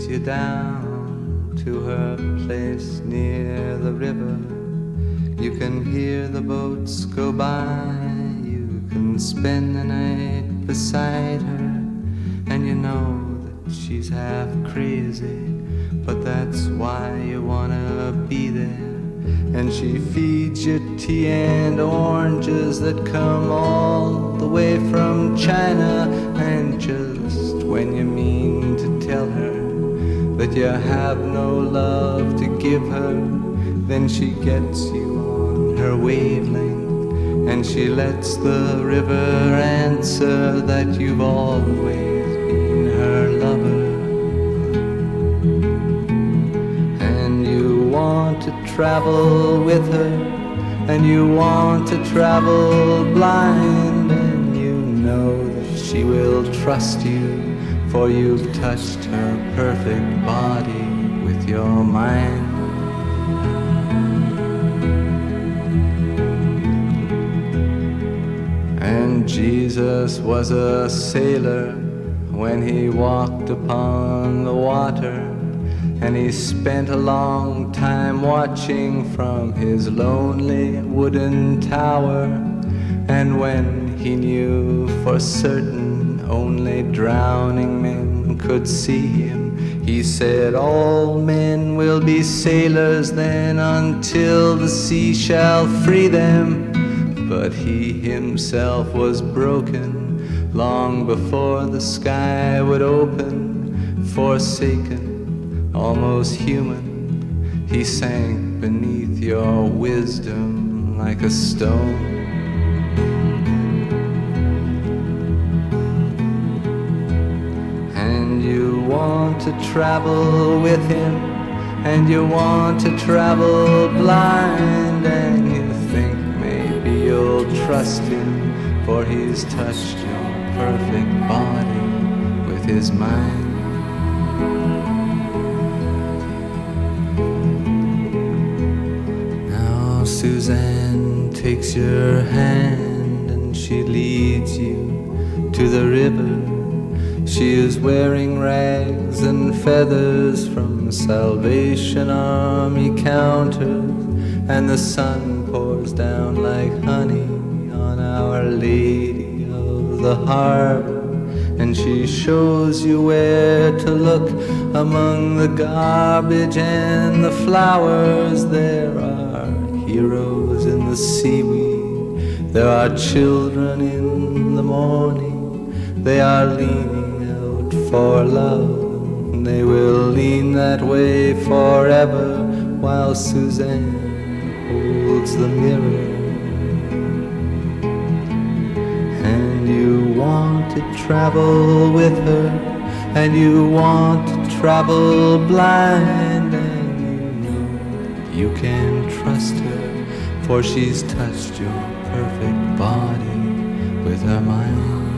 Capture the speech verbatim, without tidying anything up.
you down to her place near the river. You can hear the boats go by, you can spend the night beside her, and you know that she's half crazy, but that's why you wanna be there. And she feeds you tea and oranges that come all the way from China. And just when you mean to tell her that you have no love to give her, then she gets you on her wavelength, and she lets the river answer that you've always been her lover. And you want to travel with her, and you want to travel blind, and you know that she will trust you, for you've touched her perfect body with your mind. And Jesus was a sailor when he walked upon the water, and he spent a long time watching from his lonely wooden tower. And when he knew for certain only drowning men could see him, he said, all men will be sailors then until the sea shall free them. But he himself was broken long before the sky would open. Forsaken, almost human, he sank beneath your wisdom like a stone. And you want to travel with him, and you want to travel blind, and you think maybe you'll trust him, for he's touched your perfect body with his mind. Now Suzanne takes your hand and she leads you to the river. She is wearing rags and feathers from Salvation Army counters, and the sun pours down like honey on Our Lady of the Harbor. And she shows you where to look among the garbage and the flowers. There are heroes in the seaweed, there are children in the morning. They are leaning out for love, and they will lean that way forever, while Suzanne holds the mirror. And you want to travel with her, and you want to travel blind, and you know you can trust her, for she's touched your perfect body with her mind.